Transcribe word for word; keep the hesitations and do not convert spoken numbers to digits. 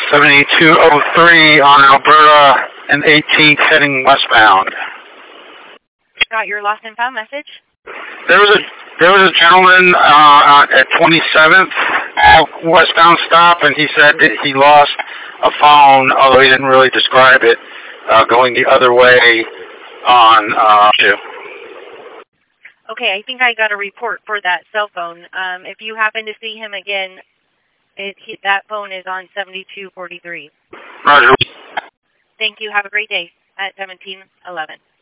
seventy-two oh three on Alberta and eighteenth heading westbound. Got your lost and found message. There was a there was a gentleman uh, at twenty-seventh westbound stop, and he said that he lost a phone, although he didn't really describe it, uh, going the other way on uh, two. Okay, I think I got a report for that cell phone. Um, if you happen to see him again, it, he, that phone is on seventy-two forty-three. Roger. Thank you. Have a great day at seventeen eleven.